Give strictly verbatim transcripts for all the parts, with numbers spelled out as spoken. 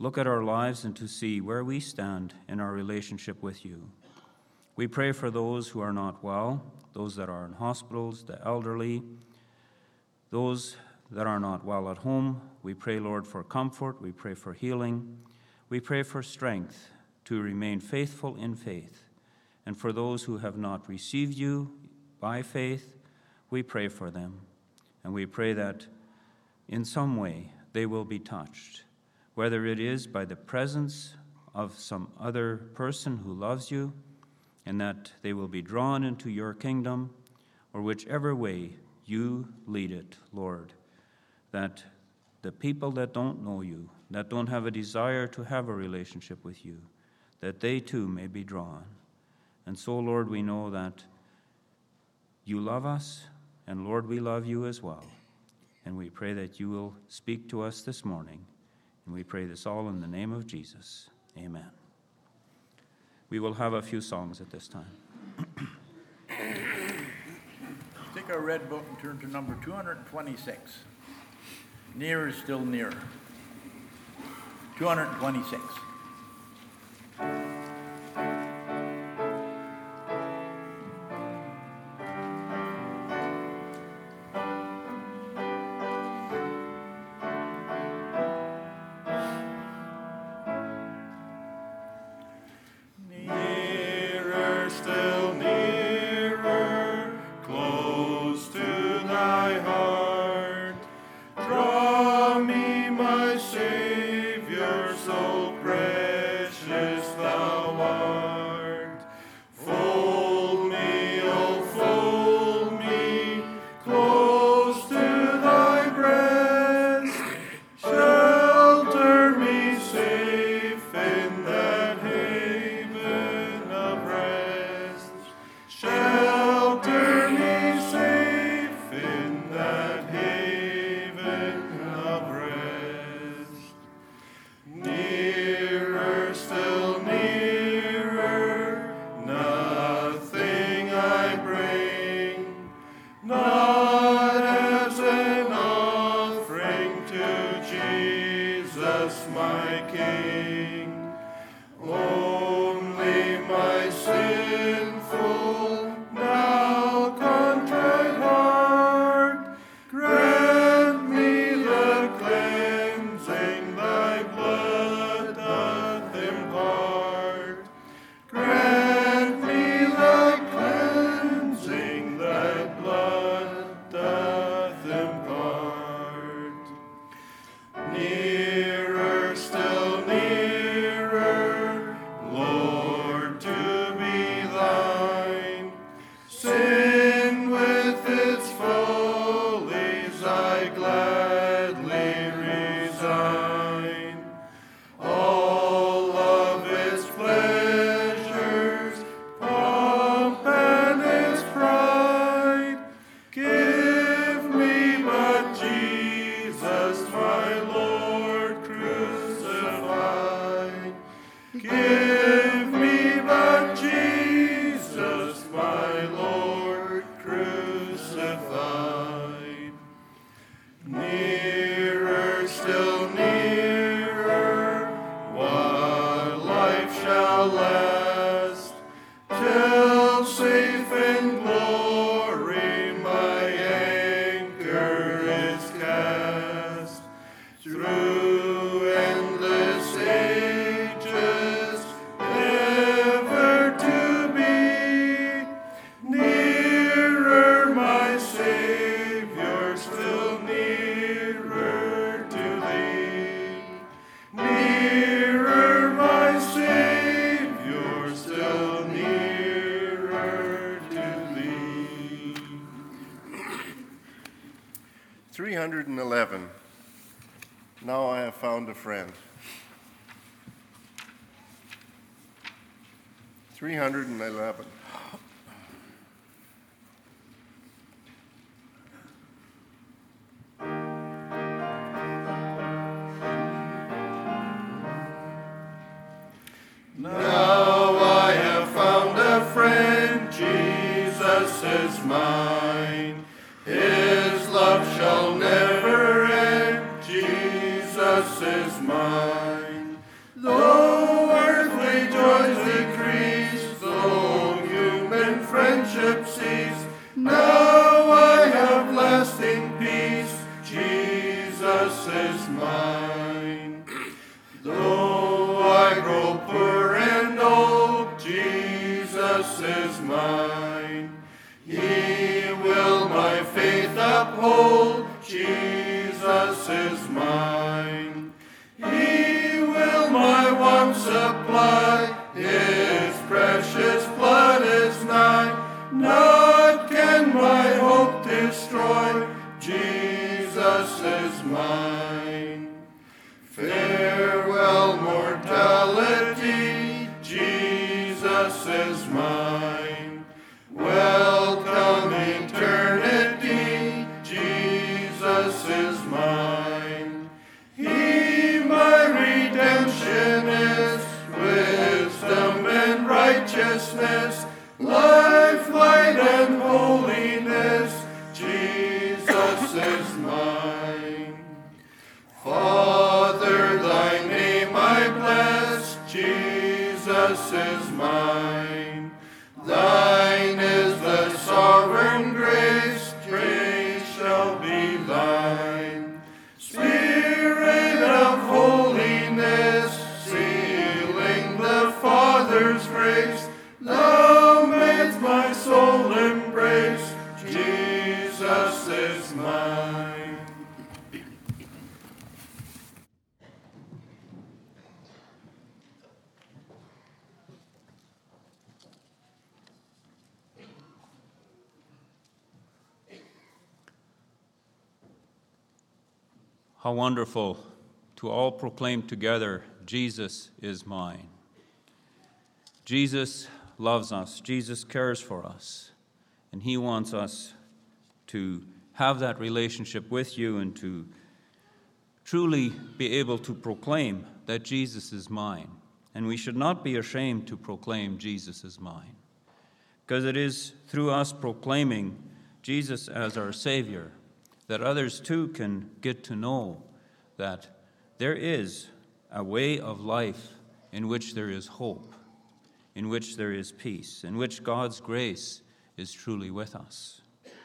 look at our lives and to see where we stand in our relationship with you. We pray for those who are not well, those that are in hospitals, the elderly, those that are not well at home. We pray, Lord, for comfort. We pray for healing. We pray for strength to remain faithful in faith. And for those who have not received you by faith, we pray for them. And we pray that in some way they will be touched, whether it is by the presence of some other person who loves you, and that they will be drawn into your kingdom, or whichever way you lead it, Lord, that the people that don't know you, that don't have a desire to have a relationship with you, that they too may be drawn. And so, Lord, we know that you love us, and Lord, we love you as well. And we pray that you will speak to us this morning. And we pray this all in the name of Jesus. Amen. We will have a few songs at this time. Take our red book and turn to number two hundred twenty-six. Near is still nearer. two hundred twenty-six. three hundred eleven. Now I have found a friend. three hundred eleven. Now I have found a friend, Jesus is mine. His love shall never end, Jesus is mine. is mine. He will my faith uphold, Jesus is mine. He will my wants supply, his precious blood is nigh. Naught can my hope destroy, Jesus is mine. Farewell mortality, Jesus is mine. Welcome eternity, Jesus is mine. He my redemption is, wisdom and righteousness, life, light, and holiness, Jesus is mine. Father, thy name I bless, Jesus is mine. Thine is the sovereign grace, praise shall be thine. Spirit of holiness, sealing the Father's grace, thou mayst my soul embrace, Jesus is mine. How wonderful to all proclaim together, Jesus is mine. Jesus loves us. Jesus cares for us. And he wants us to have that relationship with you and to truly be able to proclaim that Jesus is mine. And we should not be ashamed to proclaim Jesus is mine, because it is through us proclaiming Jesus as our Savior that others too can get to know that there is a way of life in which there is hope, in which there is peace, in which God's grace is truly with us.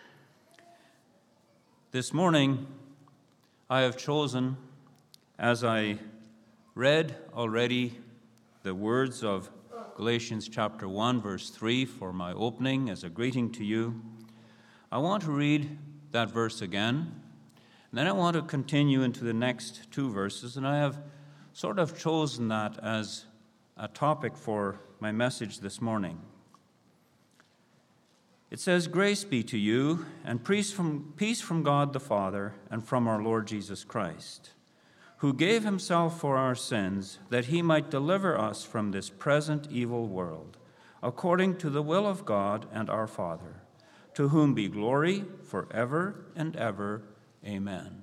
This morning, I have chosen, as I read already the words of Galatians chapter one, verse three, for my opening as a greeting to you, I want to read that verse again, and then I want to continue into the next two verses, and I have sort of chosen that as a topic for my message this morning. It says, "Grace be to you, and peace from, peace from God the Father and from our Lord Jesus Christ, who gave himself for our sins, that he might deliver us from this present evil world, according to the will of God and our Father, to whom be glory forever and ever. Amen."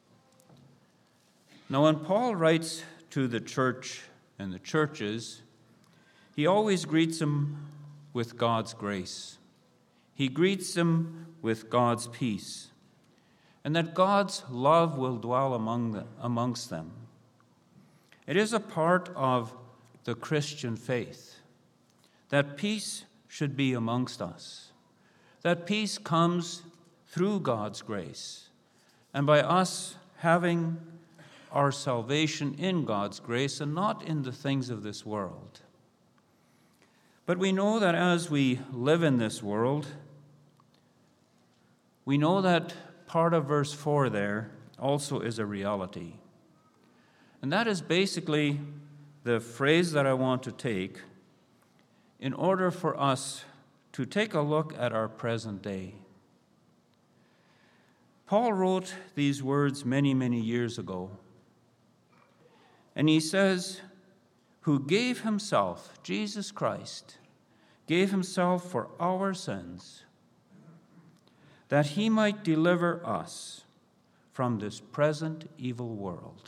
Now, when Paul writes to the church and the churches, he always greets them with God's grace. He greets them with God's peace, and that God's love will dwell among the, amongst them. It is a part of the Christian faith that peace should be amongst us, that peace comes through God's grace, and by us having our salvation in God's grace and not in the things of this world. But we know that as we live in this world, we know that part of verse four there also is a reality. And that is basically the phrase that I want to take in order for us to take a look at our present day. Paul wrote these words many, many years ago. And he says, who gave himself, Jesus Christ, gave himself for our sins, that he might deliver us from this present evil world.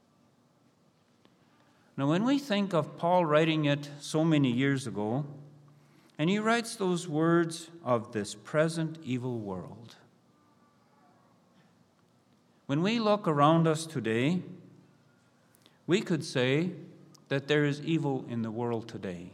Now, when we think of Paul writing it so many years ago, and he writes those words of this present evil world, when we look around us today, we could say that there is evil in the world today.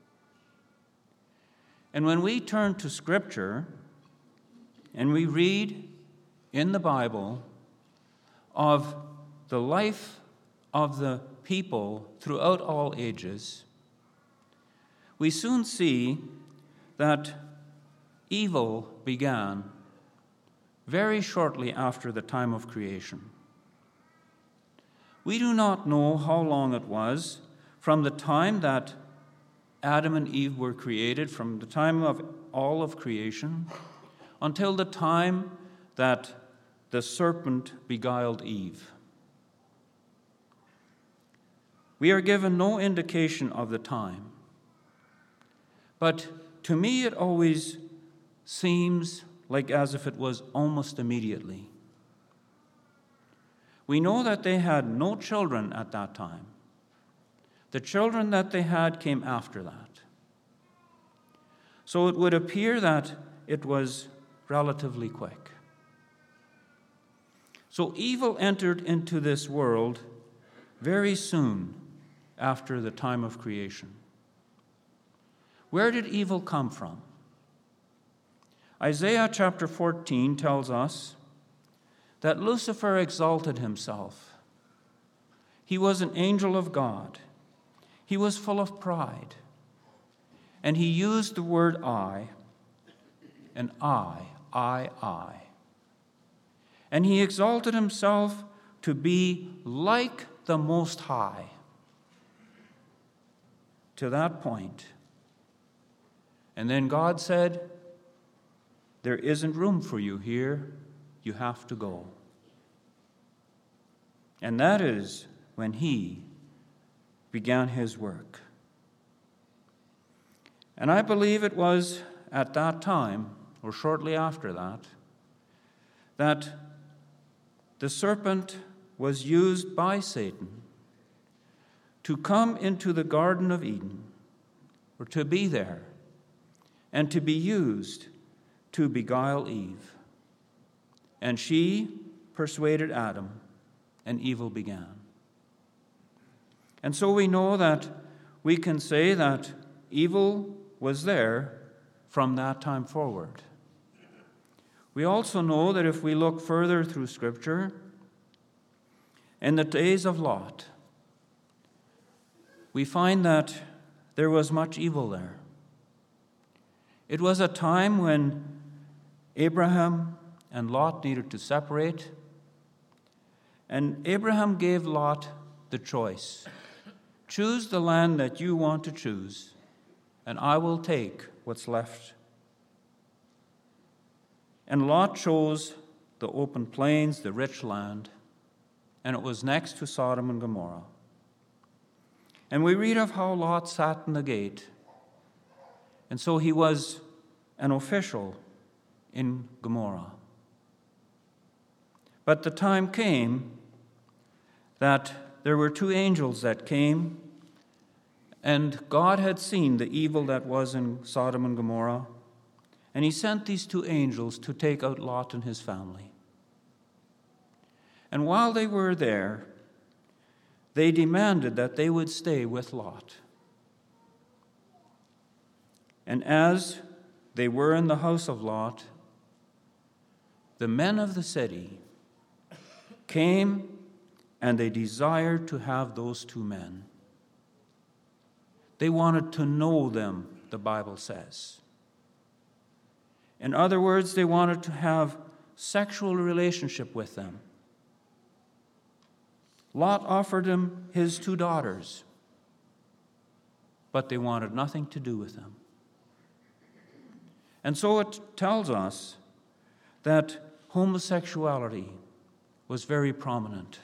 And when we turn to Scripture and we read in the Bible of the life of the people throughout all ages, we soon see that evil began very shortly after the time of creation. We do not know how long it was from the time that Adam and Eve were created, from the time of all of creation, until the time that the serpent beguiled Eve. We are given no indication of the time. But to me, it always seems like as if it was almost immediately. We know that they had no children at that time. The children that they had came after that. So it would appear that it was relatively quick. So evil entered into this world very soon after the time of creation. Where did evil come from? Isaiah chapter fourteen tells us that Lucifer exalted himself. He was an angel of God. He was full of pride. And he used the word I, and I, I, I. And he exalted himself to be like the Most High. To that point. And then God said, there isn't room for you here. You have to go. And that is when he began his work. And I believe it was at that time, or shortly after that, that the serpent was used by Satan to come into the Garden of Eden, or to be there, and to be used to beguile Eve. And she persuaded Adam, and evil began. And so we know that we can say that evil was there from that time forward. We also know that if we look further through Scripture, in the days of Lot, we find that there was much evil there. It was a time when Abraham and Lot needed to separate, and Abraham gave Lot the choice. Choose the land that you want to choose, and I will take what's left. And Lot chose the open plains, the rich land, and it was next to Sodom and Gomorrah. And we read of how Lot sat in the gate, and so he was an official in Gomorrah. But the time came that there were two angels that came, and God had seen the evil that was in Sodom and Gomorrah, and he sent these two angels to take out Lot and his family. And while they were there, they demanded that they would stay with Lot. And as they were in the house of Lot, the men of the city came and they desired to have those two men. They wanted to know them, the Bible says. In other words, they wanted to have sexual relationship with them. Lot offered him his two daughters, but they wanted nothing to do with them. And so it tells us that homosexuality was very prominent.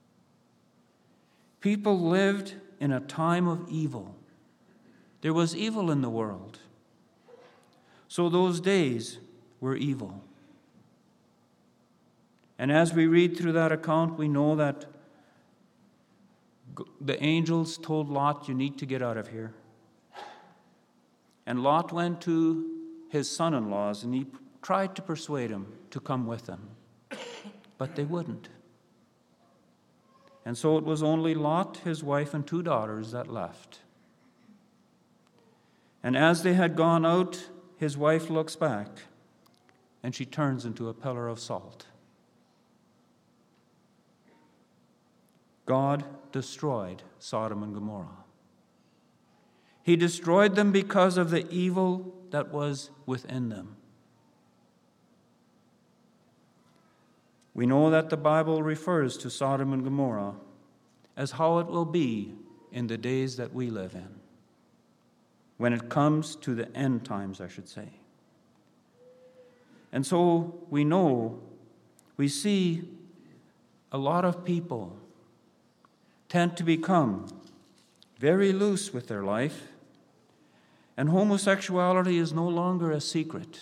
People lived in a time of evil. There was evil in the world. So those days were evil. And as we read through that account, we know that the angels told Lot, you need to get out of here. And Lot went to his son-in-laws and he tried to persuade him to come with them. But they wouldn't. And so it was only Lot, his wife, and two daughters that left. And as they had gone out, his wife looks back, and she turns into a pillar of salt. God destroyed Sodom and Gomorrah. He destroyed them because of the evil that was within them. We know that the Bible refers to Sodom and Gomorrah as how it will be in the days that we live in, when it comes to the end times, I should say. And so we know, we see a lot of people tend to become very loose with their life, and homosexuality is no longer a secret.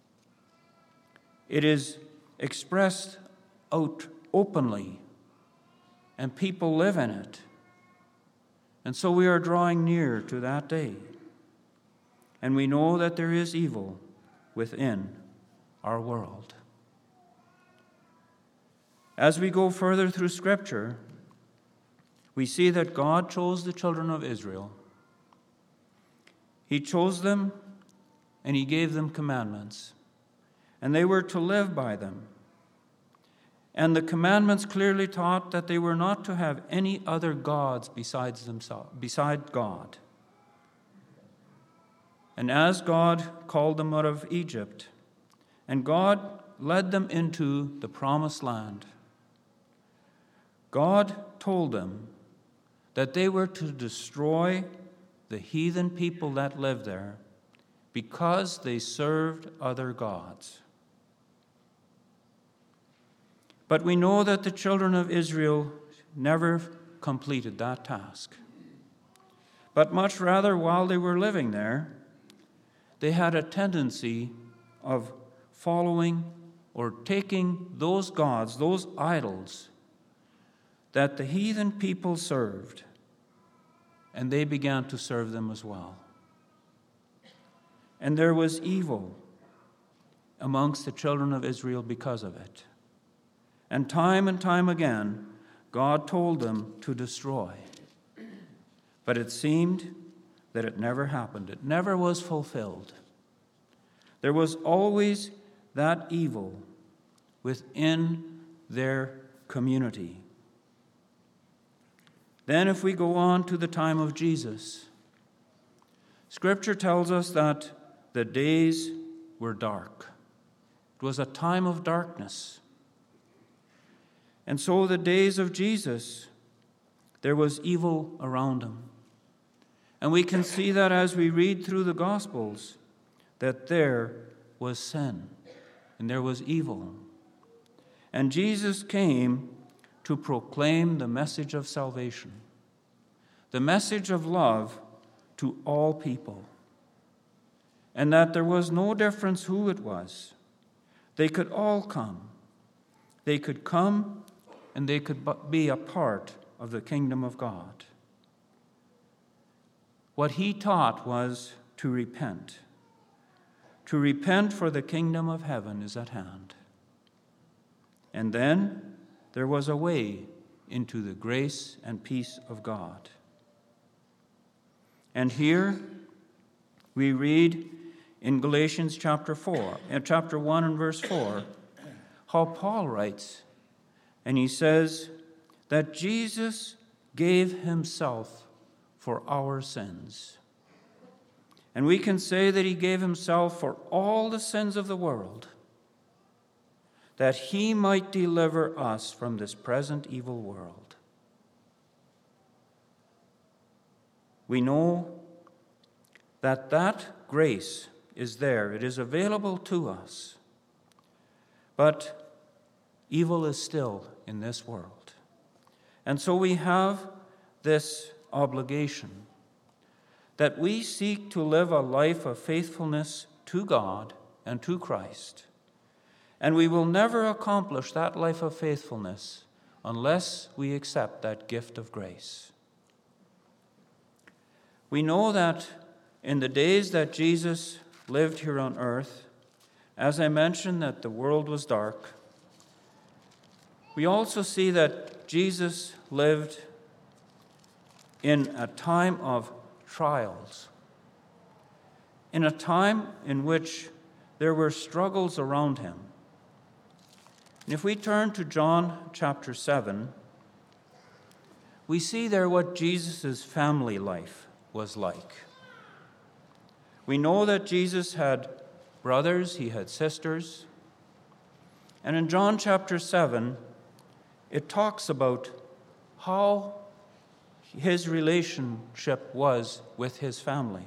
It is expressed out openly, and people live in it. And so we are drawing near to that day. And we know that there is evil within our world. As we go further through Scripture, we see that God chose the children of Israel. He chose them, and He gave them commandments, and they were to live by them. And the commandments clearly taught that they were not to have any other gods besides themselves, beside God. And as God called them out of Egypt, and God led them into the promised land, God told them that they were to destroy the heathen people that lived there because they served other gods. But we know that the children of Israel never completed that task. But much rather, while they were living there, they had a tendency of following or taking those gods, those idols that the heathen people served, and they began to serve them as well. And there was evil amongst the children of Israel because of it. And time and time again, God told them to destroy. But it seemed that it never happened. It never was fulfilled. There was always that evil within their community. Then if we go on to the time of Jesus, Scripture tells us that the days were dark. It was a time of darkness. And so the days of Jesus, there was evil around him. And we can see that as we read through the Gospels, that there was sin and there was evil. And Jesus came to proclaim the message of salvation, the message of love to all people, and that there was no difference who it was. They could all come. They could come and they could be a part of the kingdom of God. What he taught was to repent. To repent, for the kingdom of heaven is at hand. And then there was a way into the grace and peace of God. And here we read in Galatians chapter four, in chapter one and verse four, how Paul writes, and he says that Jesus gave himself for our sins. And we can say that he gave himself for all the sins of the world, that he might deliver us from this present evil world. We know that that grace is there. It is available to us. But evil is still in this world. And so we have this obligation that we seek to live a life of faithfulness to God and to Christ. And we will never accomplish that life of faithfulness unless we accept that gift of grace. We know that in the days that Jesus lived here on earth, as I mentioned, that the world was dark. We also see that Jesus lived in a time of trials, in a time in which there were struggles around him. And if we turn to John chapter seven, we see there what Jesus' family life was like. We know that Jesus had brothers, he had sisters. And in John chapter seven, it talks about how his relationship was with his family.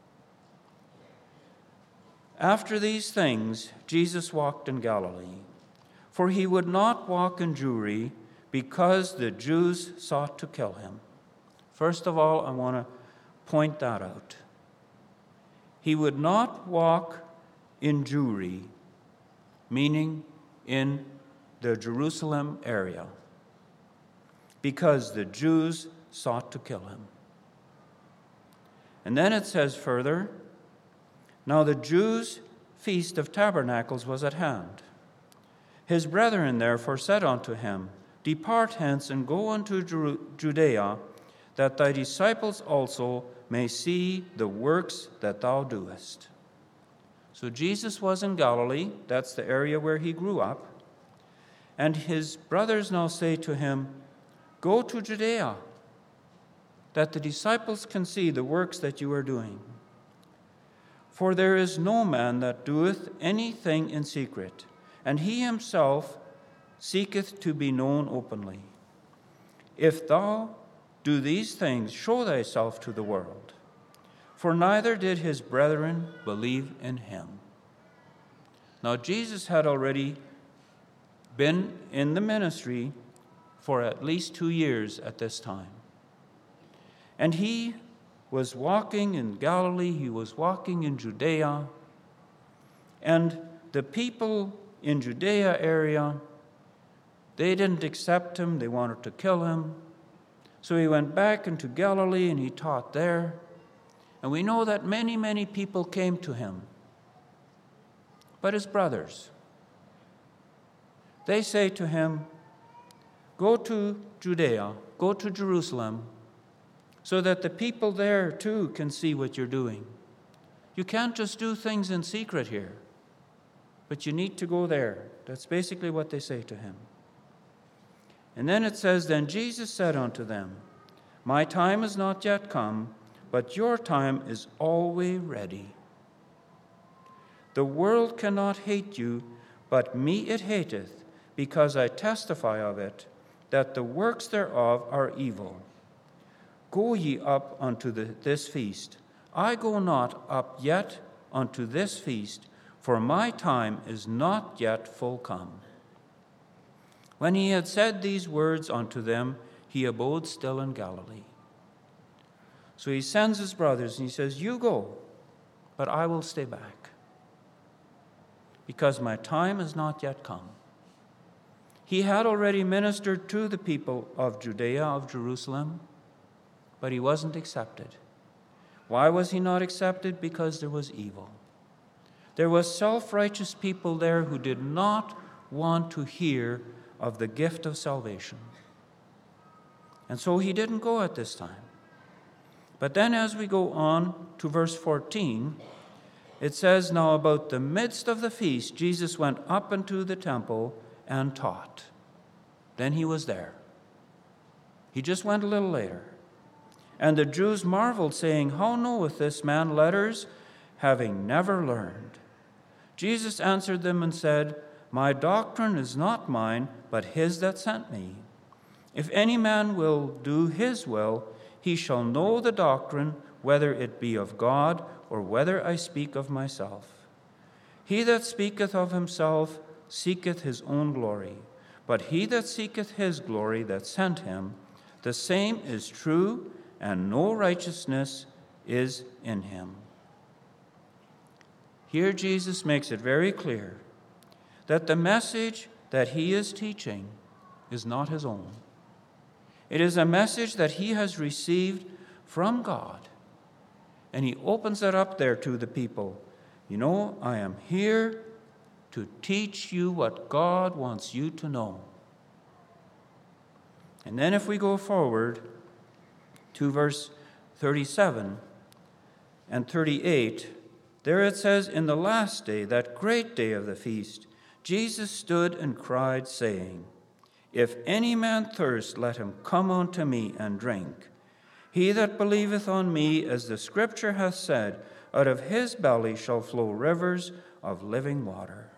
After these things, Jesus walked in Galilee, for he would not walk in Jewry because the Jews sought to kill him. First of all, I want to point that out. He would not walk in Jewry, meaning in the Jerusalem area, because the Jews sought to kill him. And then it says further, now the Jews' feast of tabernacles was at hand. His brethren therefore said unto him, depart hence and go unto Judea, that thy disciples also may see the works that thou doest. So Jesus was in Galilee, that's the area where he grew up, and his brothers now say to him, go to Judea, that the disciples can see the works that you are doing. For there is no man that doeth anything in secret, and he himself seeketh to be known openly. If thou do these things, show thyself to the world. For neither did his brethren believe in him. Now Jesus had already been in the ministry for at least two years at this time. And he was walking in Galilee, he was walking in Judea, and the people in Judea area, they didn't accept him, they wanted to kill him. So he went back into Galilee and he taught there. And we know that many, many people came to him. But his brothers, they say to him, go to Judea, go to Jerusalem, so that the people there too can see what you're doing. You can't just do things in secret here, but you need to go there. That's basically what they say to him. And then it says, then Jesus said unto them, my time is not yet come, but your time is always ready. The world cannot hate you, but me it hateth, because I testify of it, that the works thereof are evil. Go ye up unto the, this feast. I go not up yet unto this feast, for my time is not yet full come. When he had said these words unto them, he abode still in Galilee. So he sends his brothers and he says, you go, but I will stay back, because my time is not yet come. He had already ministered to the people of Judea, of Jerusalem, but he wasn't accepted. Why was he not accepted? Because there was evil. There was self-righteous people there who did not want to hear of the gift of salvation. And so he didn't go at this time. But then as we go on to verse fourteen, it says, now about the midst of the feast, Jesus went up into the temple and taught. Then he was there. He just went a little later. And the Jews marveled, saying, how knoweth this man letters, having never learned? Jesus answered them and said, my doctrine is not mine, but his that sent me. If any man will do his will, he shall know the doctrine, whether it be of God, or whether I speak of myself. He that speaketh of himself seeketh his own glory, but he that seeketh his glory that sent him, the same is true, and no righteousness is in him. Here Jesus makes it very clear that the message that he is teaching is not his own. It is a message that he has received from God. And he opens it up there to the people. You know, I am here to teach you what God wants you to know. And then if we go forward to verse thirty-seven and thirty-eight, there it says, in the last day, that great day of the feast, Jesus stood and cried, saying, if any man thirst, let him come unto me and drink. He that believeth on me, as the scripture hath said, Out of his belly shall flow rivers of living water.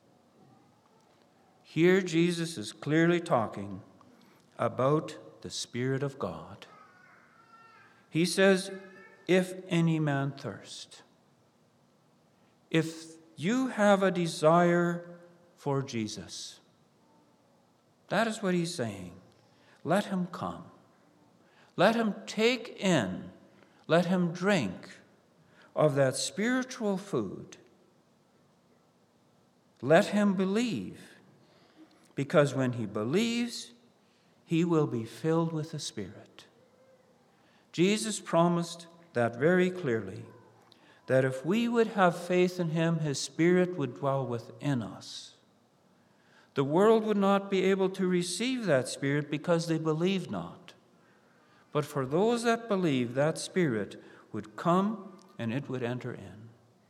Here Jesus is clearly talking about the Spirit of God. He says, if any man thirst, if you have a desire for Jesus, that is what he's saying. Let him come. Let him take in, let him drink of that spiritual food. Let him believe, because when he believes, he will be filled with the Spirit. Jesus promised that very clearly, that if we would have faith in him, his Spirit would dwell within us. The world would not be able to receive that Spirit because they believe not. But for those that believe, that Spirit would come and it would enter in.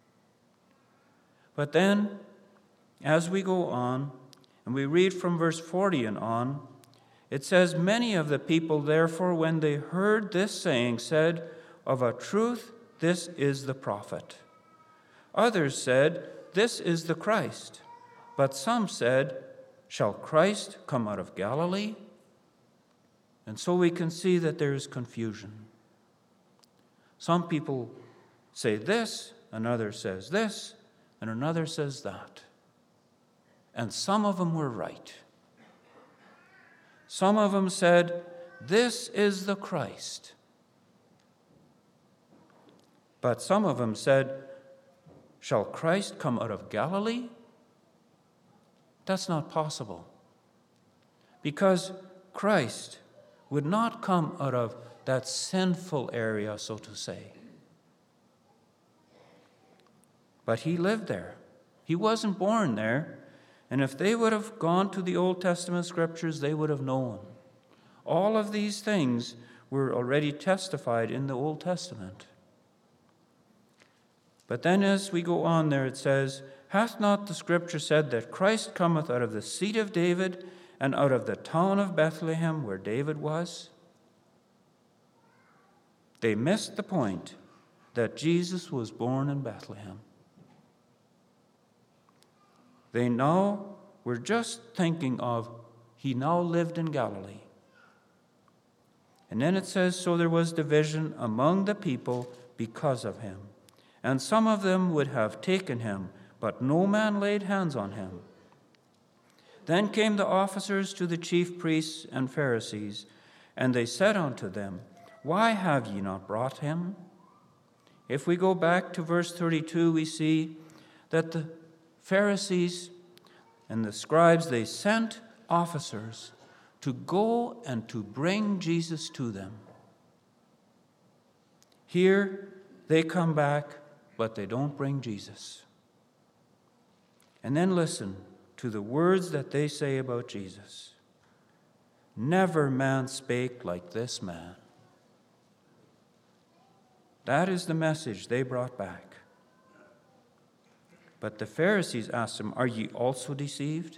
But then, as we go on, and we read from verse forty and on, it says, many of the people, therefore, when they heard this saying, said, of a truth, this is the prophet. Others said, this is the Christ. But some said, shall Christ come out of Galilee? And so we can see that there is confusion. Some people say this, another says this, and another says that. And some of them were right. Some of them said, this is the Christ. But some of them said, shall Christ come out of Galilee? That's not possible. Because Christ would not come out of that sinful area, so to say. But he lived there. He wasn't born there. And if they would have gone to the Old Testament scriptures, they would have known. All of these things were already testified in the Old Testament. But then as we go on there, it says, hath not the scripture said that Christ cometh out of the seed of David and out of the town of Bethlehem where David was? They missed the point that Jesus was born in Bethlehem. They now were just thinking of he now lived in Galilee. And then it says, so there was division among the people because of him. And some of them would have taken him, but no man laid hands on him. Then came the officers to the chief priests and Pharisees, and they said unto them, why have ye not brought him? If we go back to verse thirty-two, we see that the Pharisees and the scribes, they sent officers to go and to bring Jesus to them. Here, they come back, but they don't bring Jesus. And then listen to the words that they say about Jesus. Never man spake like this man. That is the message they brought back. But the Pharisees asked him, are ye also deceived?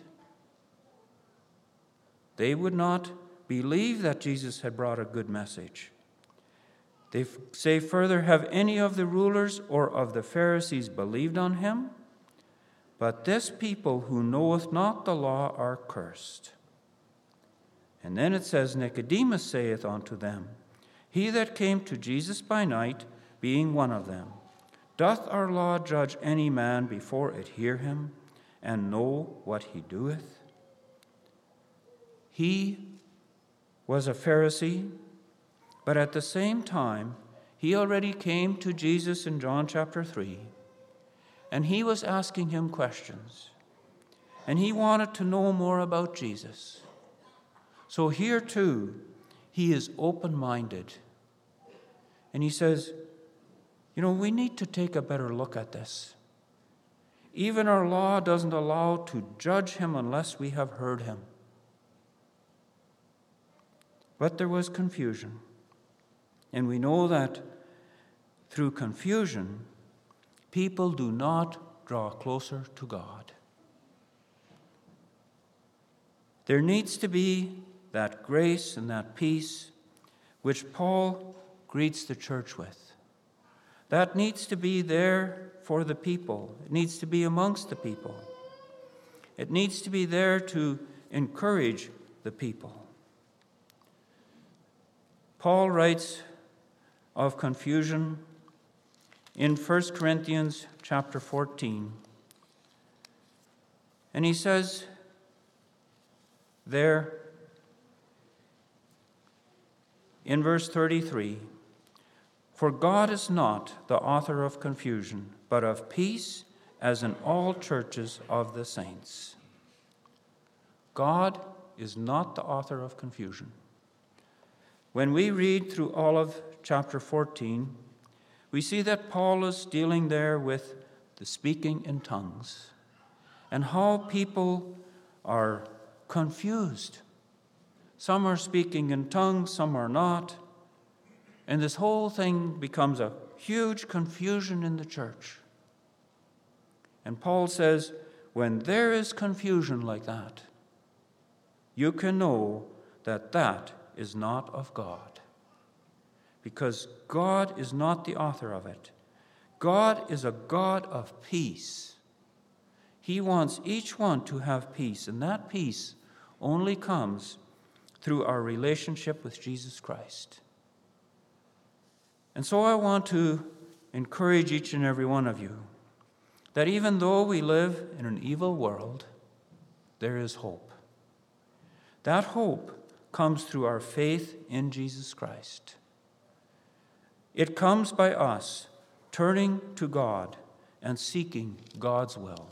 They would not believe that Jesus had brought a good message. They say further, have any of the rulers or of the Pharisees believed on him? But this people who knoweth not the law are cursed. And then it says, Nicodemus saith unto them, he that came to Jesus by night, being one of them, doth our law judge any man before it hear him, and know what he doeth? He was a Pharisee, but at the same time, he already came to Jesus in John chapter three, and he was asking him questions, and he wanted to know more about Jesus. So here too, he is open-minded, and he says, you know, we need to take a better look at this. Even our law doesn't allow to judge him unless we have heard him. But there was confusion. And we know that through confusion, people do not draw closer to God. There needs to be that grace and that peace which Paul greets the church with. That needs to be there for the people. It needs to be amongst the people. It needs to be there to encourage the people. Paul writes of confusion in First Corinthians chapter fourteen. And he says there in verse thirty-three, "For God is not the author of confusion, but of peace, as in all churches of the saints." God is not the author of confusion. When we read through all of chapter fourteen, we see that Paul is dealing there with the speaking in tongues and how people are confused. Some are speaking in tongues, some are not. And this whole thing becomes a huge confusion in the church. And Paul says, when there is confusion like that, you can know that that is not of God. Because God is not the author of it. God is a God of peace. He wants each one to have peace, and that peace only comes through our relationship with Jesus Christ. And so I want to encourage each and every one of you that even though we live in an evil world, there is hope. That hope comes through our faith in Jesus Christ. It comes by us turning to God and seeking God's will.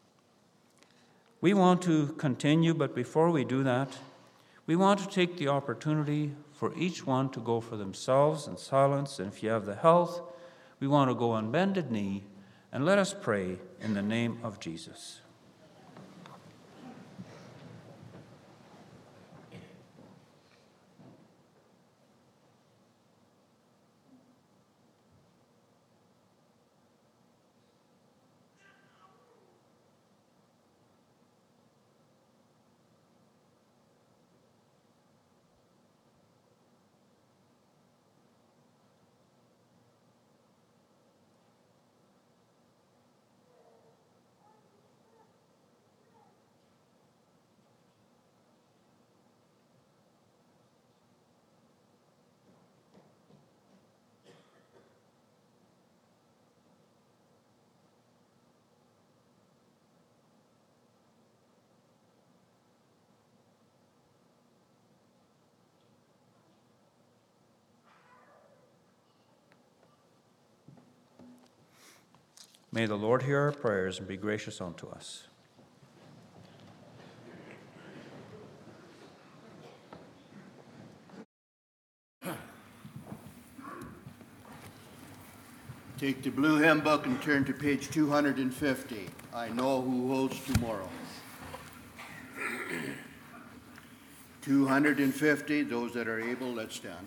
We want to continue, but before we do that, we want to take the opportunity for each one to go for themselves in silence. And if you have the health, we want to go on bended knee and let us pray in the name of Jesus. May the Lord hear our prayers and be gracious unto us. Take the blue hymn book and turn to page two hundred fifty. I know who holds tomorrow. two hundred fifty, those that are able, let's stand.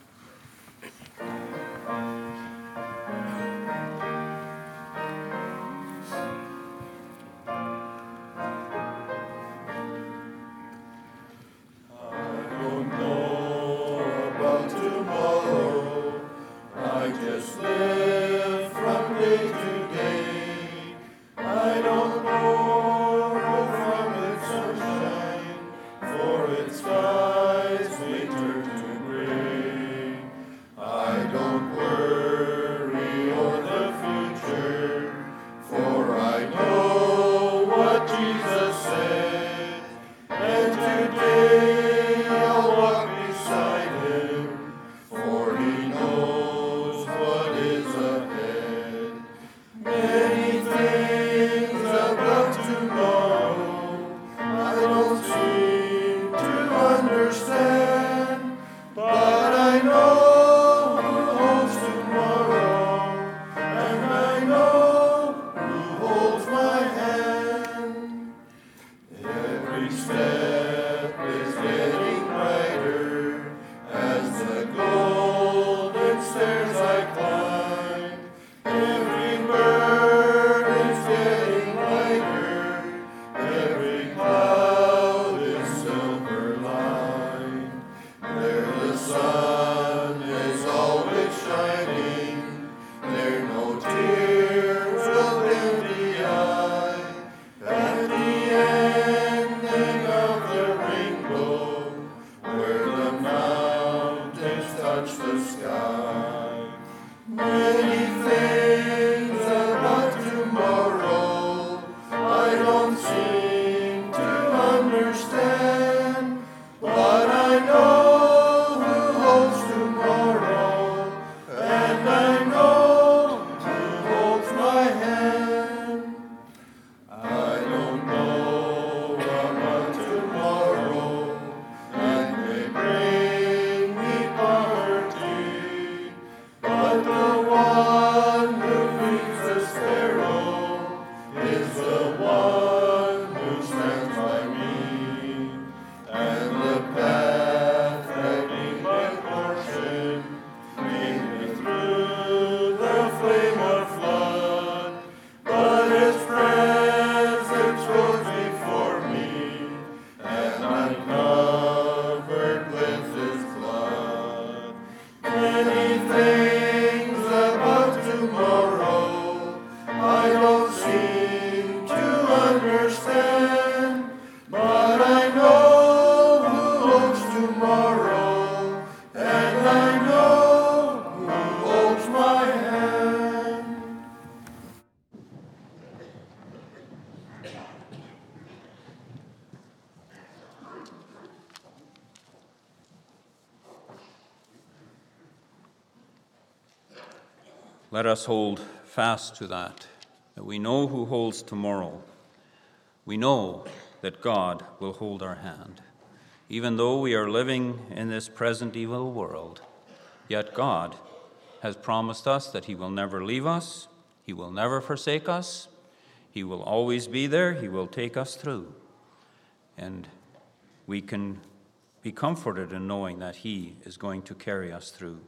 Let us hold fast to that, that we know who holds tomorrow. We know that God will hold our hand. Even though we are living in this present evil world, yet God has promised us that he will never leave us, he will never forsake us, he will always be there, he will take us through. And we can be comforted in knowing that he is going to carry us through.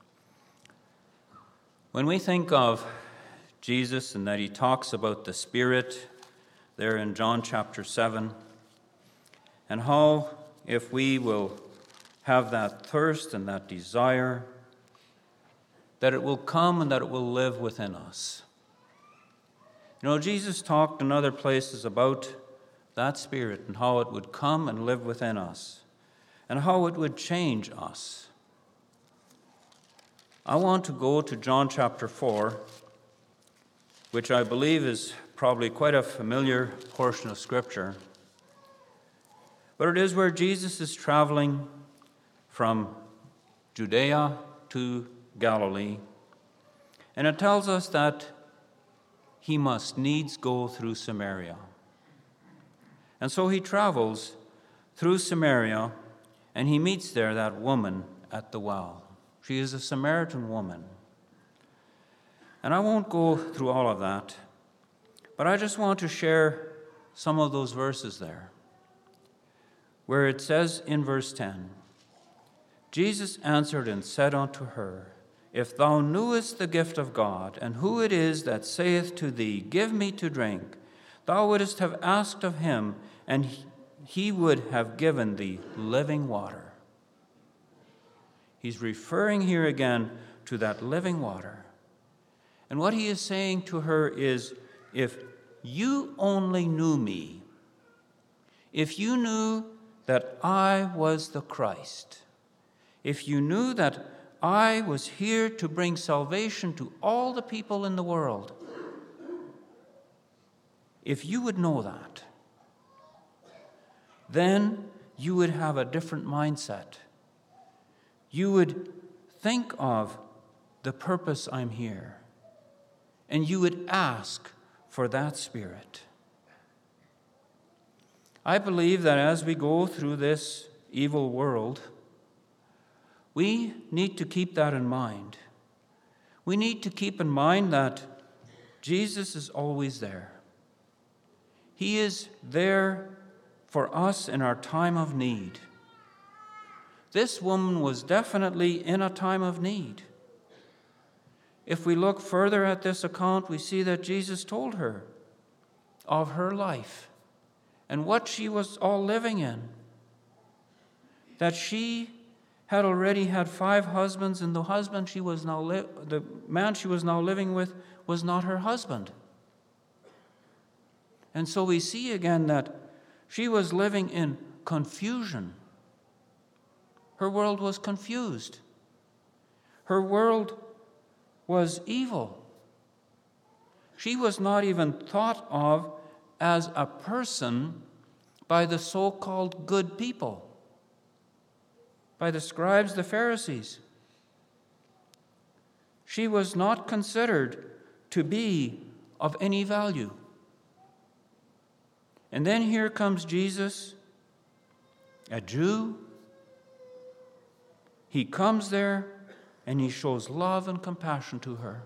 When we think of Jesus and that he talks about the Spirit there in John chapter seven, and how if we will have that thirst and that desire, that it will come and that it will live within us. You know, Jesus talked in other places about that Spirit and how it would come and live within us and how it would change us. I want to go to John chapter four, which I believe is probably quite a familiar portion of Scripture. But it is where Jesus is traveling from Judea to Galilee. And it tells us that he must needs go through Samaria. And so he travels through Samaria, and he meets there that woman at the well. She is a Samaritan woman. And I won't go through all of that, but I just want to share some of those verses there, where it says in verse ten, Jesus answered and said unto her, If thou knewest the gift of God, and who it is that saith to thee, Give me to drink, thou wouldest have asked of him, and he would have given thee living water. He's referring here again to that living water. And what he is saying to her is, if you only knew me, if you knew that I was the Christ, if you knew that I was here to bring salvation to all the people in the world, if you would know that, then you would have a different mindset. You would think of the purpose I'm here, and you would ask for that Spirit. I believe that as we go through this evil world, we need to keep that in mind. We need to keep in mind that Jesus is always there. He is there for us in our time of need. This woman was definitely in a time of need. If we look further at this account, we see that Jesus told her of her life and what she was all living in. That she had already had five husbands, and the husband she was now li- the man she was now living with was not her husband. And so we see again that she was living in confusion. Her world was confused. Her world was evil. She was not even thought of as a person by the so-called good people, by the scribes, the Pharisees. She was not considered to be of any value. And then here comes Jesus, a Jew. He comes there and he shows love and compassion to her.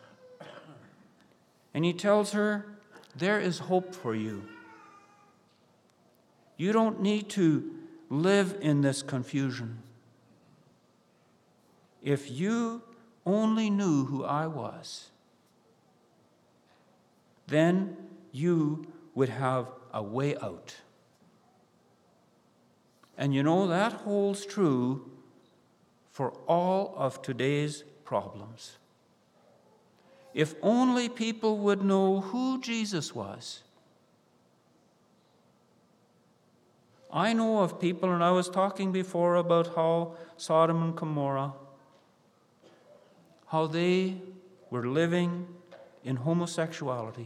And he tells her, there is hope for you. You don't need to live in this confusion. If you only knew who I was, then you would have a way out. And you know, that holds true for all of today's problems. If only people would know who Jesus was. I know of people, and I was talking before about how Sodom and Gomorrah, how they were living in homosexuality.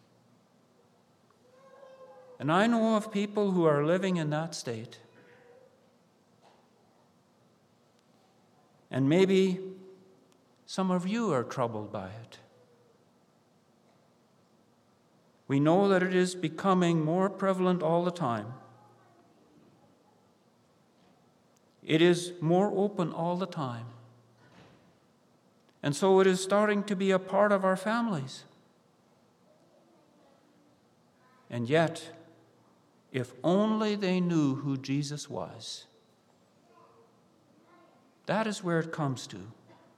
And I know of people who are living in that state. And maybe Some of you are troubled by it. We know that it is becoming more prevalent all the time. It is more open all the time. And so it is starting to be a part of our families. And yet, if only they knew who Jesus was, that is where it comes to.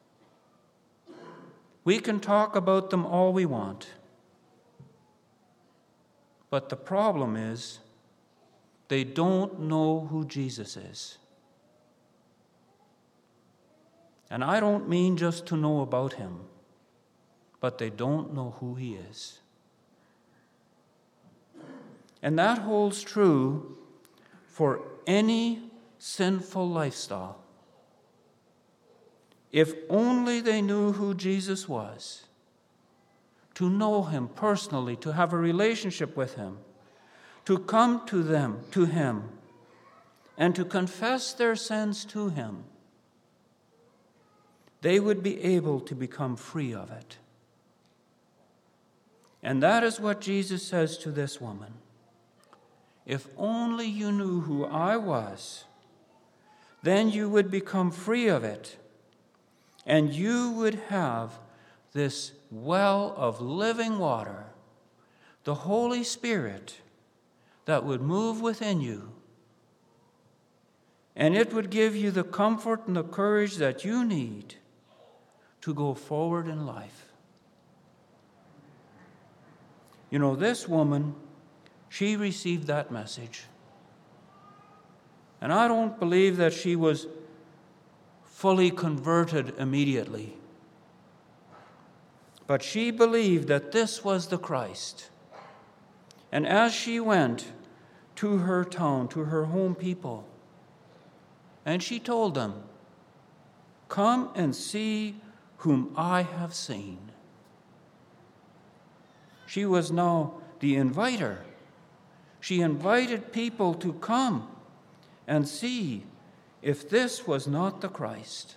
We can talk about them all we want, but the problem is they don't know who Jesus is. And I don't mean just to know about him, but they don't know who he is. And that holds true for any sinful lifestyle. If only they knew who Jesus was, to know him personally, to have a relationship with him, to come to them, to him, and to confess their sins to him, they would be able to become free of it. And that is what Jesus says to this woman. If only you knew who I was, then you would become free of it, and you would have this well of living water, the Holy Spirit, that would move within you. And it would give you the comfort and the courage that you need to go forward in life. You know, this woman, she received that message. And I don't believe that she was fully converted immediately. But she believed that this was the Christ. And as she went to her town, to her home people, and she told them, "Come and see whom I have seen." She was now the inviter. She invited people to come and see if this was not the Christ.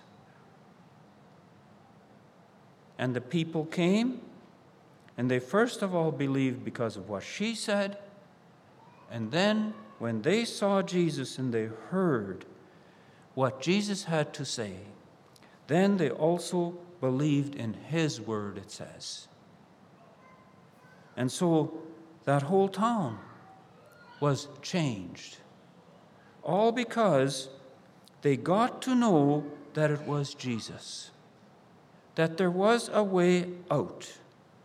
And the people came, and they first of all believed because of what she said, and then when they saw Jesus and they heard what Jesus had to say, then they also believed in his word, it says. And so that whole town was changed, all because they got to know that it was Jesus, that there was a way out.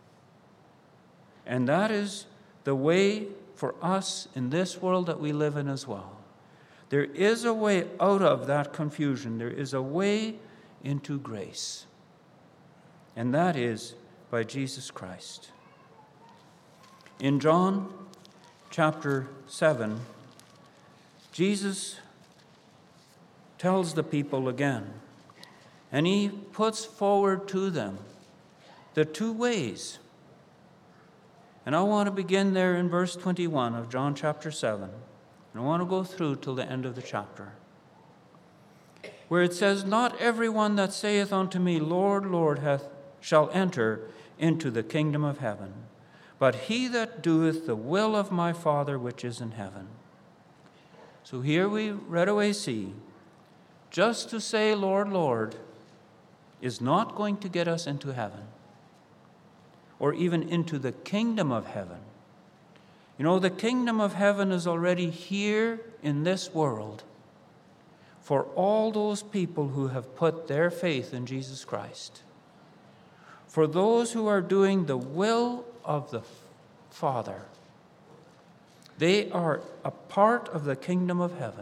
And that is the way for us in this world that we live in as well. There is a way out of that confusion. There is a way into grace. And that is by Jesus Christ. In John chapter seven, Jesus tells the people again, and he puts forward to them the two ways. And I want to begin there in verse twenty-one of John chapter seven. And I want to go through till the end of the chapter, where it says, "Not everyone that saith unto me, Lord, Lord, hath shall enter into the kingdom of heaven, but he that doeth the will of my Father which is in heaven." So here we right away see, just to say, Lord, Lord, is not going to get us into heaven, or even into the kingdom of heaven. You know, the kingdom of heaven is already here in this world for all those people who have put their faith in Jesus Christ. For those who are doing the will of the Father, they are a part of the kingdom of heaven.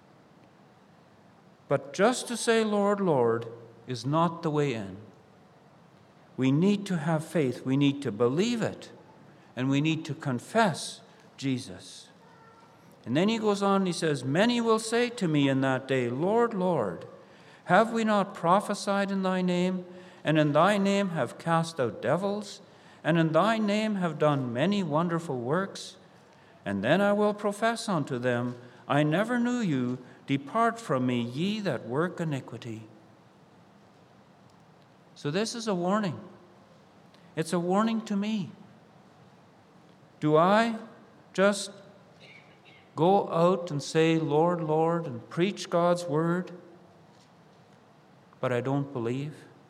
But just to say, Lord, Lord, is not the way in. We need to have faith. We need to believe it. And we need to confess Jesus. And then he goes on and he says, "Many will say to me in that day, Lord, Lord, have we not prophesied in thy name, and in thy name have cast out devils, and in thy name have done many wonderful works? And then I will profess unto them, I never knew you. Depart from me, ye that work iniquity." So this is a warning. It's a warning to me. Do I just go out and say, Lord, Lord, and preach God's word, but I don't believe?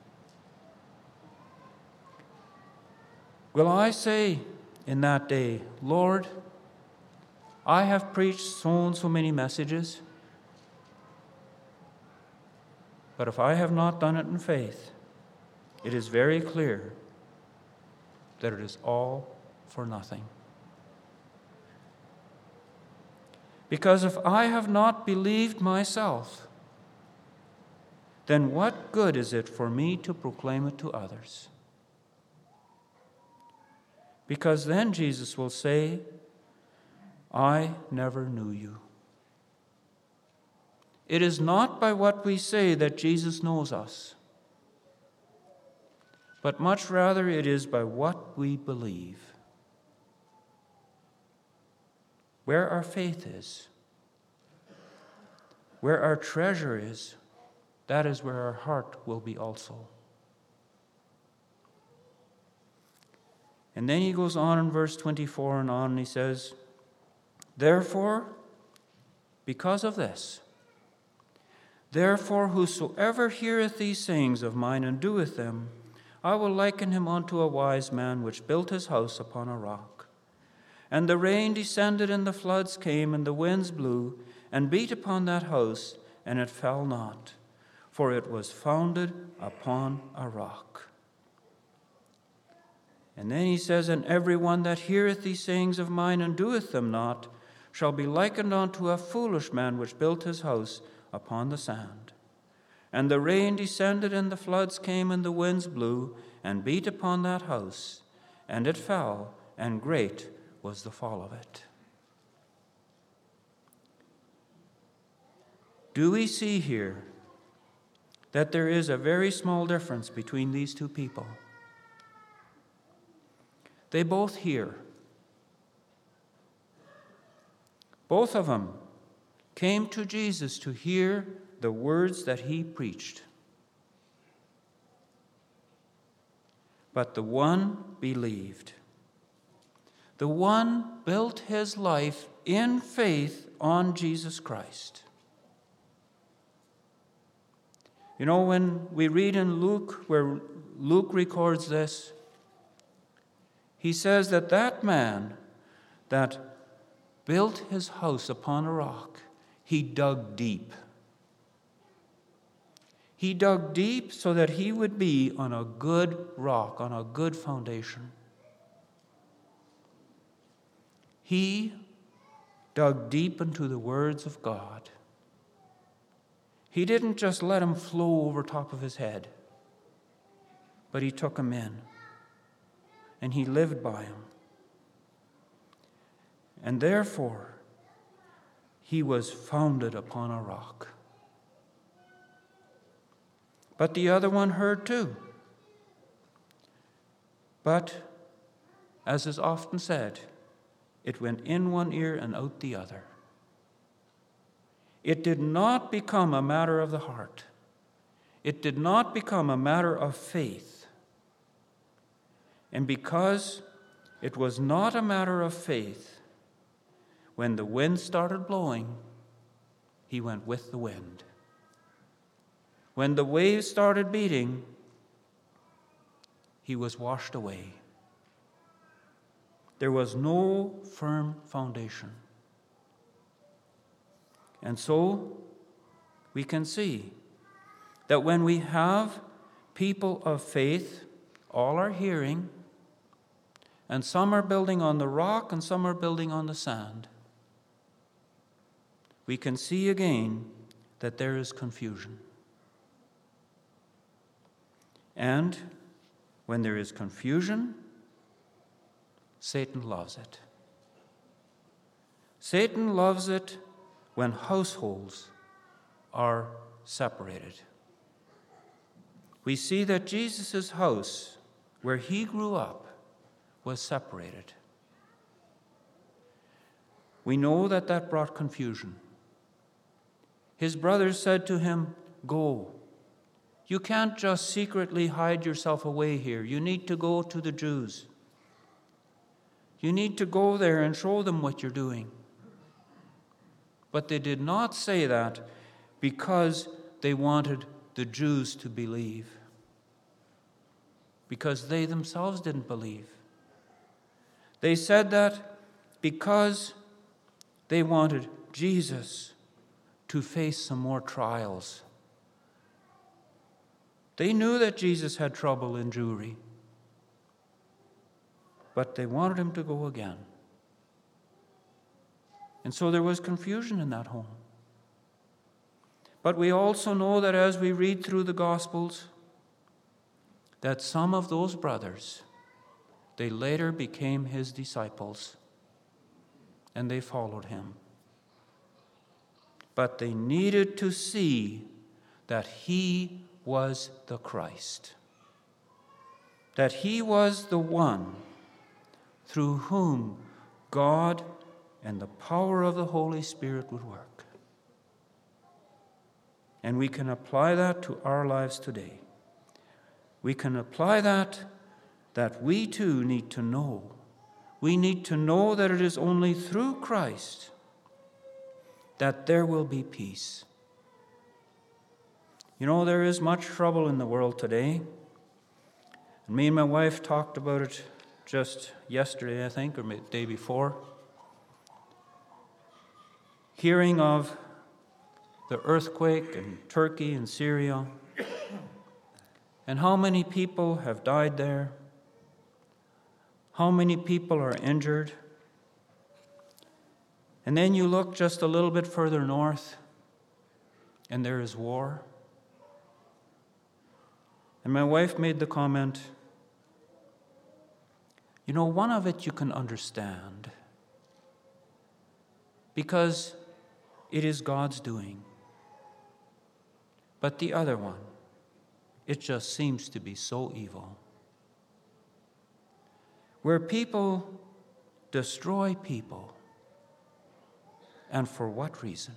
Will I say in that day, Lord, I have preached so and so many messages, but if I have not done it in faith, it is very clear that it is all for nothing. Because if I have not believed myself, then what good is it for me to proclaim it to others? Because then Jesus will say, I never knew you. It is not by what we say that Jesus knows us, but much rather it is by what we believe. Where our faith is, where our treasure is, that is where our heart will be also. And then he goes on in verse twenty-four and on, and he says, Therefore, because of this, therefore whosoever heareth these sayings of mine and doeth them, I will liken him unto a wise man which built his house upon a rock. And the rain descended, and the floods came, and the winds blew, and beat upon that house, and it fell not, for it was founded upon a rock. And then he says, And every one that heareth these sayings of mine and doeth them not shall be likened unto a foolish man which built his house upon the sand. And the rain descended, and the floods came, and the winds blew, and beat upon that house, and it fell, and great was the fall of it. Do we see here that there is a very small difference between these two people? They both hear. Both of them came to Jesus to hear the words that he preached. But the one believed. The one built his life in faith on Jesus Christ. You know, when we read in Luke, where Luke records this, he says that that man that built his house upon a rock, he dug deep. He dug deep so that he would be on a good rock, on a good foundation. He dug deep into the words of God. He didn't just let them flow over top of his head, but he took them in, and he lived by them. And therefore, he was founded upon a rock. But the other one heard too. But, as is often said, it went in one ear and out the other. It did not become a matter of the heart. It did not become a matter of faith. And because it was not a matter of faith, when the wind started blowing, he went with the wind. When the waves started beating, he was washed away. There was no firm foundation. And so we can see that when we have people of faith, all are hearing, and some are building on the rock and some are building on the sand, we can see again that there is confusion. And when there is confusion, Satan loves it. Satan loves it when households are separated. We see that Jesus' house, where he grew up, was separated. We know that that brought confusion. His brothers said to him, "Go, You can't just secretly hide yourself away here. You need to go to the Jews. You need to go there and show them what you're doing. But they did not say that because they wanted the Jews to believe, because they themselves didn't believe. They said that because they wanted Jesus to face some more trials. They knew that Jesus had trouble in Jewry, but they wanted him to go again. And so there was confusion in that home. But we also know that as we read through the Gospels, that some of those brothers, they later became his disciples, and they followed him. But they needed to see that he was the Christ, that he was the one through whom God and the power of the Holy Spirit would work. And we can apply that to our lives today. We can apply that, that we too need to know. We need to know that it is only through Christ that there will be peace. You know, there is much trouble in the world today. And me and my wife talked about it just yesterday, I think, or the day before. Hearing of the earthquake in Turkey and Syria, and how many people have died there, how many people are injured. And then you look just a little bit further north, and there is war. And my wife made the comment, you know, one of it you can understand, because it is God's doing. But the other one, it just seems to be so evil. Where people destroy people, and for what reason?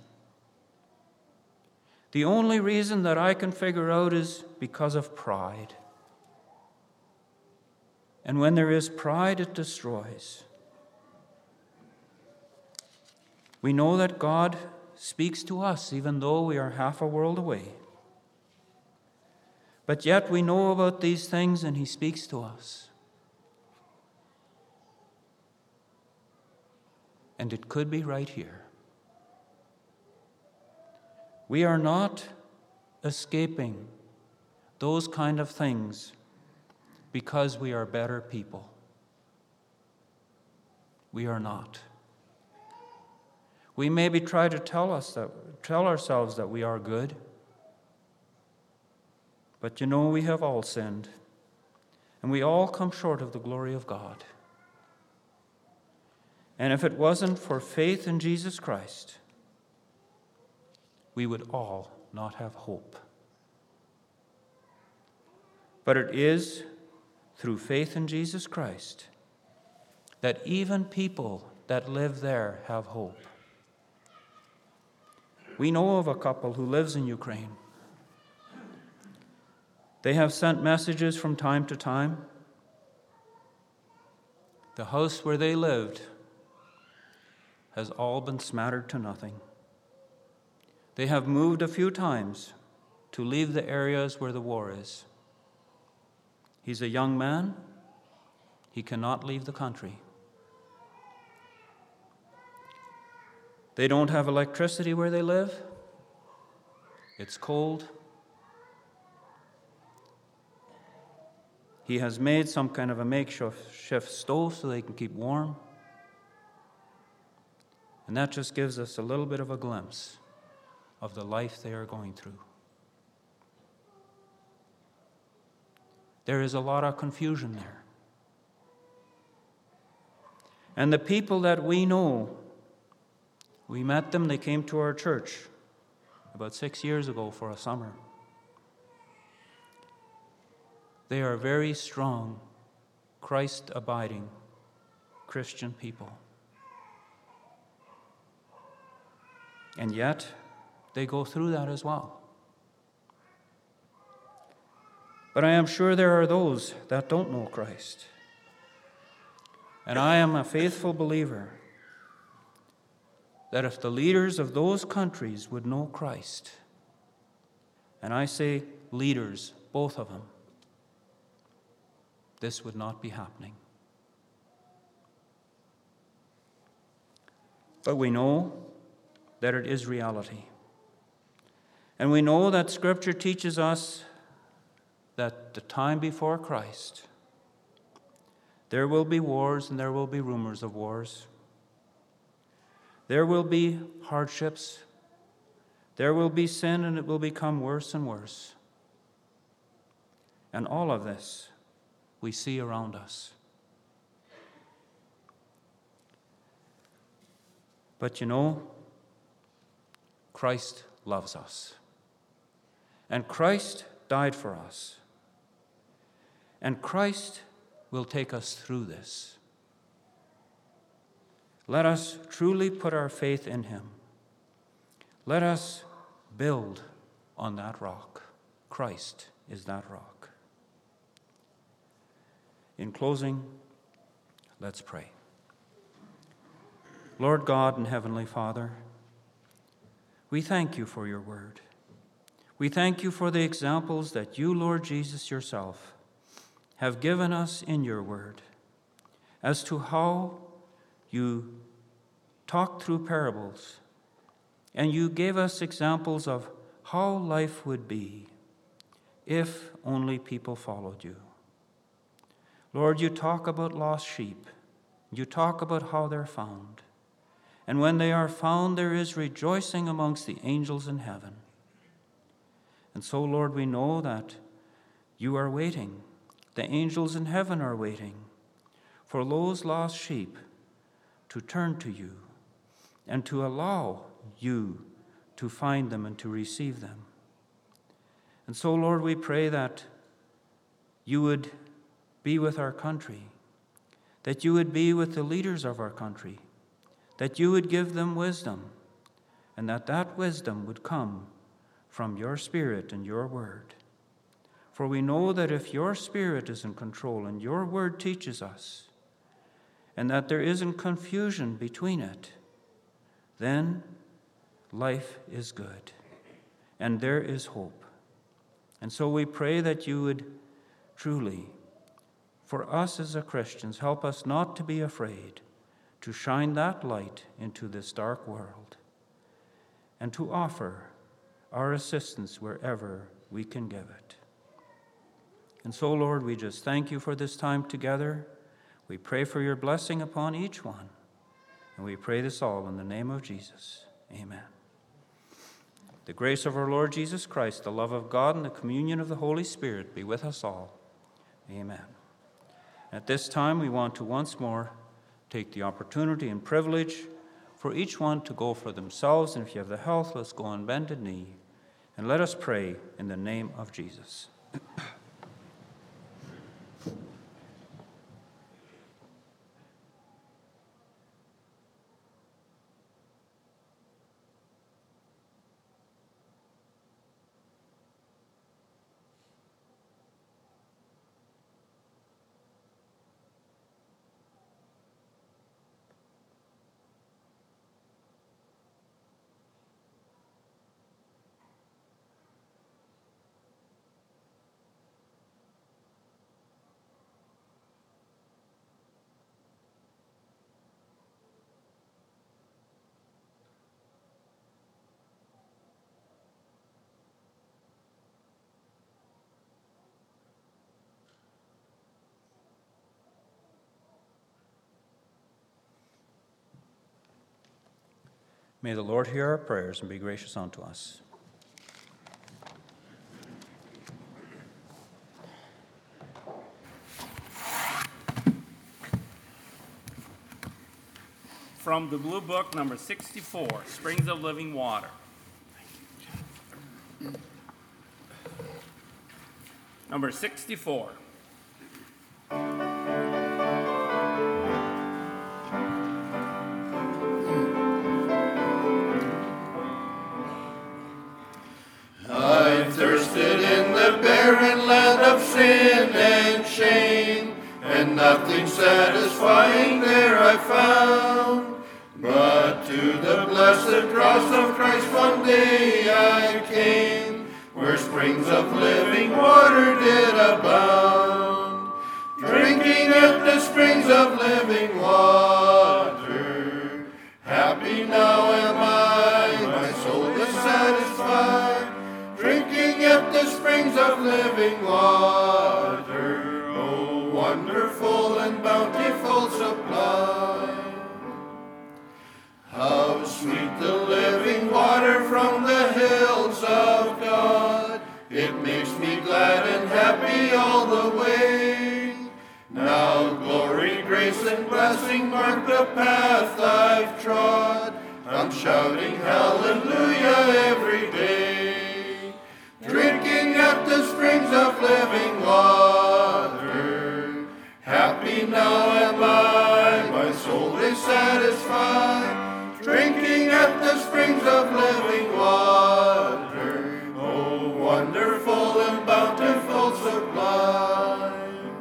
The only reason that I can figure out is because of pride. And when there is pride, it destroys. We know that God speaks to us even though we are half a world away. But yet we know about these things and he speaks to us. And it could be right here. We are not escaping those kind of things because we are better people. We are not. We maybe try to tell us that, tell ourselves that we are good, but you know we have all sinned, and we all come short of the glory of God. And if it wasn't for faith in Jesus Christ, we would all not have hope. But it is through faith in Jesus Christ that even people that live there have hope. We know of a couple who lives in Ukraine. They have sent messages from time to time. The house where they lived has all been smattered to nothing. They have moved a few times to leave the areas where the war is. He's a young man. He cannot leave the country. They don't have electricity where they live. It's cold. He has made some kind of a makeshift stove so they can keep warm. And that just gives us a little bit of a glimpse of the life they are going through. There is a lot of confusion there. And the people that we know, we met them, they came to our church about six years ago for a summer. They are very strong, Christ-abiding Christian people. And yet, they go through that as well. But I am sure there are those that don't know Christ. And I am a faithful believer that if the leaders of those countries would know Christ, and I say leaders, both of them, this would not be happening. But we know that it is reality. And we know that Scripture teaches us that the time before Christ, there will be wars and there will be rumors of wars. There will be hardships. There will be sin, and it will become worse and worse. And all of this we see around us. But you know, Christ loves us. And Christ died for us. And Christ will take us through this. Let us truly put our faith in him. Let us build on that rock. Christ is that rock. In closing, let's pray. Lord God and Heavenly Father, we thank you for your word. We thank you for the examples that you, Lord Jesus, yourself, have given us in your word as to how you talked through parables, and you gave us examples of how life would be if only people followed you. Lord, you talk about lost sheep. You talk about how they're found. And when they are found, there is rejoicing amongst the angels in heaven. And so, Lord, we know that you are waiting. The angels in heaven are waiting for those lost sheep to turn to you and to allow you to find them and to receive them. And so, Lord, we pray that you would be with our country, that you would be with the leaders of our country, that you would give them wisdom, and that that wisdom would come from your Spirit and your word. For we know that if your Spirit is in control and your word teaches us, and that there isn't confusion between it, then life is good, and there is hope. And so we pray that you would truly, for us as a Christians, help us not to be afraid to shine that light into this dark world and to offer our assistance wherever we can give it. And so, Lord, we just thank you for this time together. We pray for your blessing upon each one. And we pray this all in the name of Jesus. Amen. The grace of our Lord Jesus Christ, the love of God, and the communion of the Holy Spirit be with us all. Amen. At this time, we want to once more take the opportunity and privilege for each one to go for themselves. And if you have the health, let's go on bended knee. And let us pray in the name of Jesus. May the Lord hear our prayers and be gracious unto us. From the Blue Book, number sixty-four, Springs of Living Water. Number sixty-four. I thirsted in the barren land of and nothing satisfying there I found. But to the blessed cross of Christ one day I came, where springs of living water did abound. Drinking at the springs of living water, happy now am I, my soul is satisfied. Drinking at the springs of living water, oh wonderful and bountiful supply. How sweet the living water from the hills of God. It makes me glad and happy all the way. Now glory, grace, and blessing mark the path I've trod. I'm shouting hallelujah every day. Drinking at the springs of living water, happy now am I, my soul is satisfied. Drinking at the springs of living water, oh wonderful and bountiful supply.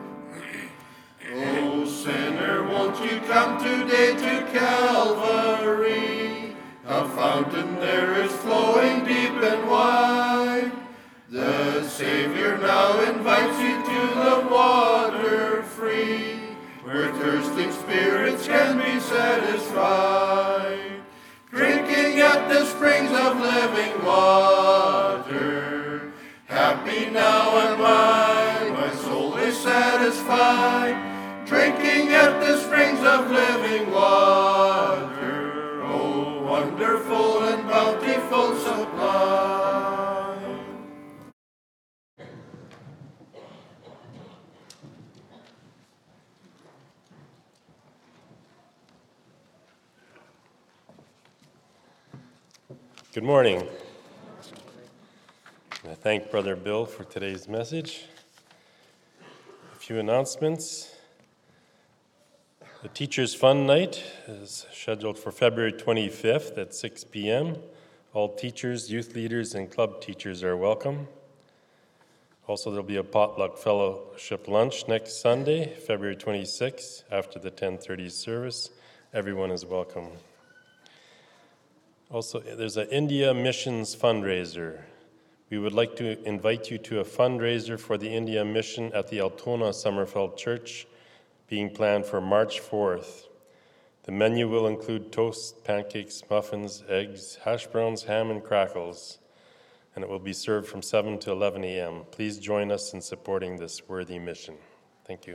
Oh sinner, won't you come today to Calvary? A fountain there is flowing deep and wide. The Savior now invites you to the water free, where thirsting spirits can be satisfied. Drinking at the springs of living water, happy now am I, my soul is satisfied. Drinking at the springs of living water, oh wonderful and bountiful supply. Good morning. I thank Brother Bill for today's message. A few announcements. The Teachers Fun Night is scheduled for February twenty-fifth at six p.m. All teachers, youth leaders, and club teachers are welcome. Also, there'll be a potluck fellowship lunch next Sunday, February twenty-sixth, after the ten thirty service. Everyone is welcome. Also, there's an India Missions fundraiser. We would like to invite you to a fundraiser for the India Mission at the Altona Summerfeld Church, being planned for March fourth. The menu will include toast, pancakes, muffins, eggs, hash browns, ham, and crackles, and it will be served from seven to eleven a.m. Please join us in supporting this worthy mission. Thank you.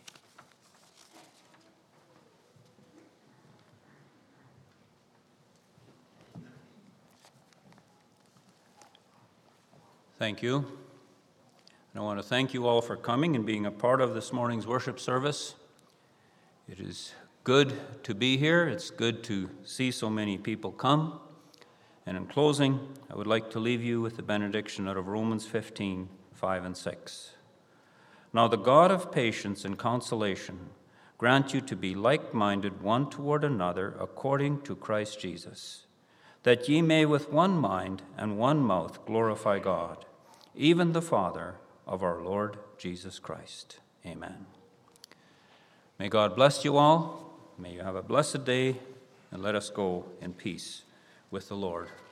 Thank you. And I want to thank you all for coming and being a part of this morning's worship service. It is good to be here. It's good to see so many people come. And in closing, I would like to leave you with the benediction out of Romans fifteen, five and six. Now the God of patience and consolation grant you to be like-minded one toward another according to Christ Jesus, that ye may with one mind and one mouth glorify God, even the Father of our Lord Jesus Christ. Amen. May God bless you all. May you have a blessed day, and let us go in peace with the Lord.